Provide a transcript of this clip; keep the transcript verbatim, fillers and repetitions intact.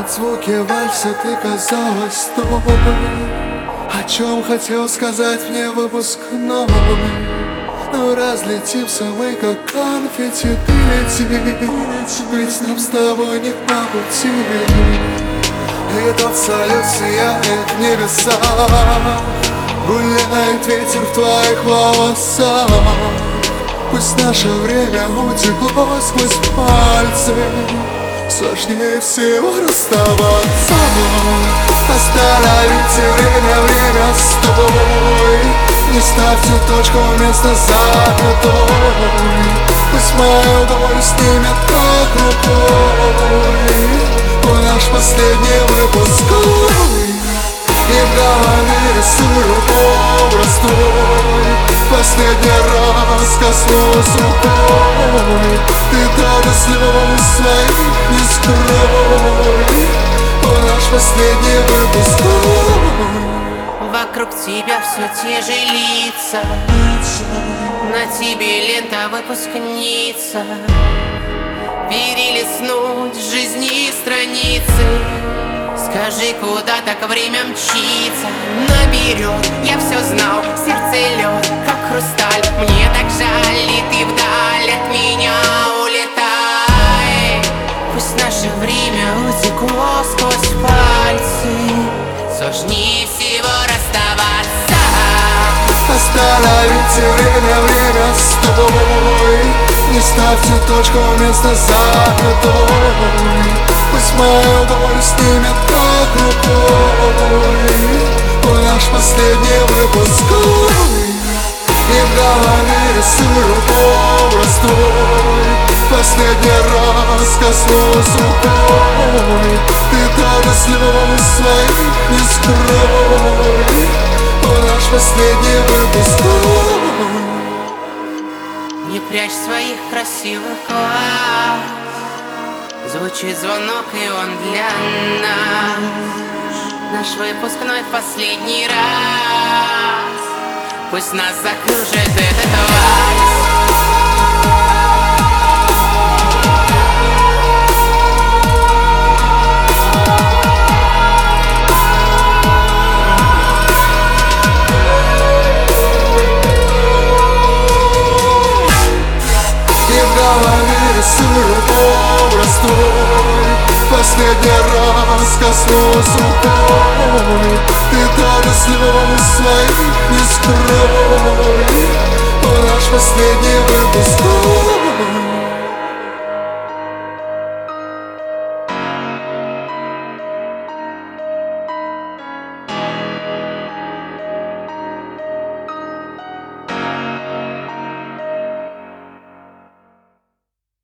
Под звуки вальса ты казалась той, о чем хотел сказать мне выпускной. Но разлетимся мы, как конфетти, ты лети, ведь нам с тобой не по пути. И тот салют сияет в небесах, гуляет ветер в твоих волосах. Пусть наше время утекло сквозь пальцы, сложнее всего расставаться. Остановите время, время, стой. Не ставьте точку вместо запятой. Пусть мою долю снимет как рукой в наш последний выпускной. И в голове рисую образ твой. Последний раз коснусь рукой. Ты даже слез своих не скрой в наш последний выпускной. Вокруг тебя все те же лица, на тебе лента выпускница. Перелистнуть жизни страницы. Скажи, куда так время мчится? Наберет, я все знал, сердце лед, как хрусталь. Мне так жаль, и ты вдаль от меня улетай. Пусть наше время утекло сквозь пальцы, сложнее всего расставаться. Остановите время, время, стой. Не ставьте точку вместо запятой. Пусть мою долю снимет как рукой в наш последний выпускной. И в голове рисую образ твой. Последний раз коснусь рукой. Ты даже слез своих не скрой в наш последний выпускной. Не прячь своих красивых глаз, звучит звонок, и он для нас. Наш выпускной в последний раз. Пусть нас закружит этот вальс. Рисую образ твой. Последний раз коснусь рукой. Ты даже слез своих